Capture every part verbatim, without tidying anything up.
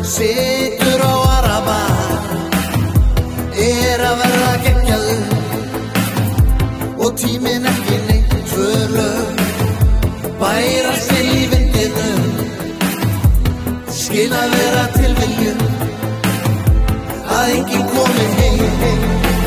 situr á araba, er að verða geggjaður og tíminn ekki neitt tvö lög bærast til í vindinu, skil að vera tilviljun að enginn komi heim, heim.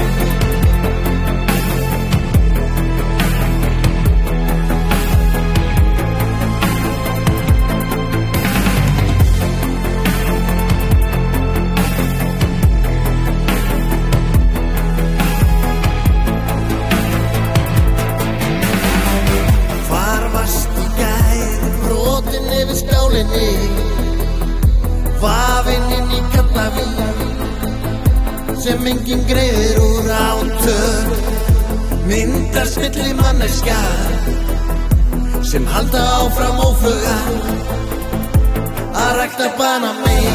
Vafinn inn í Keflavík sem enginn greiðir úr átök, myndast milli manneskja sem halda áfram ófluga að rækta banamein.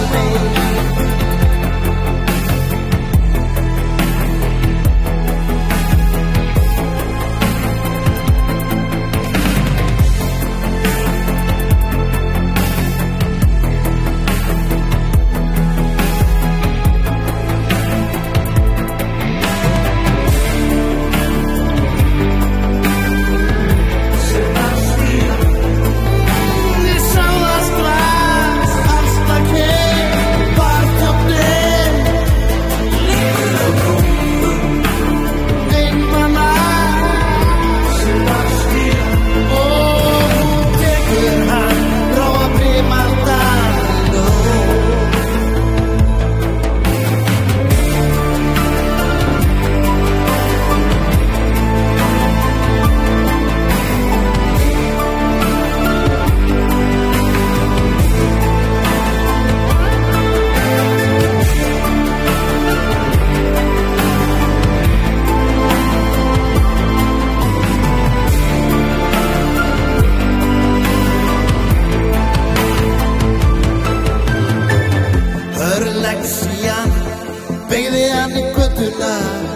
Beygði hann í göttuna,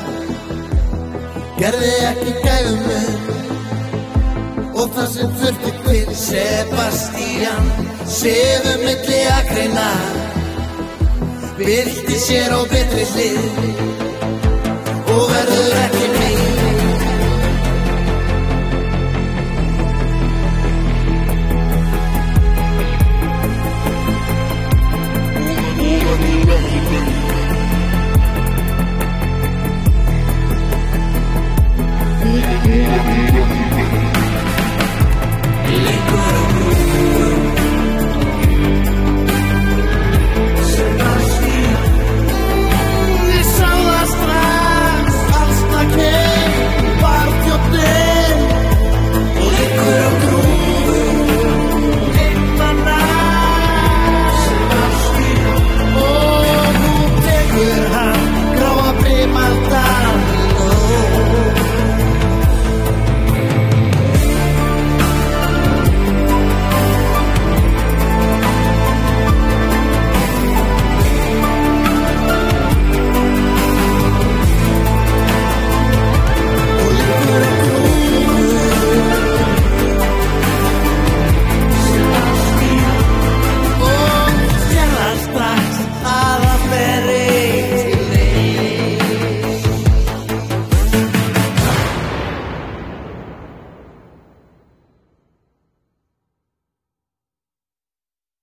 gerði ekki gæfumun og það sem þurfti til. Sebastian sefur milli akreina, birti sér á betri hlið og verður ekki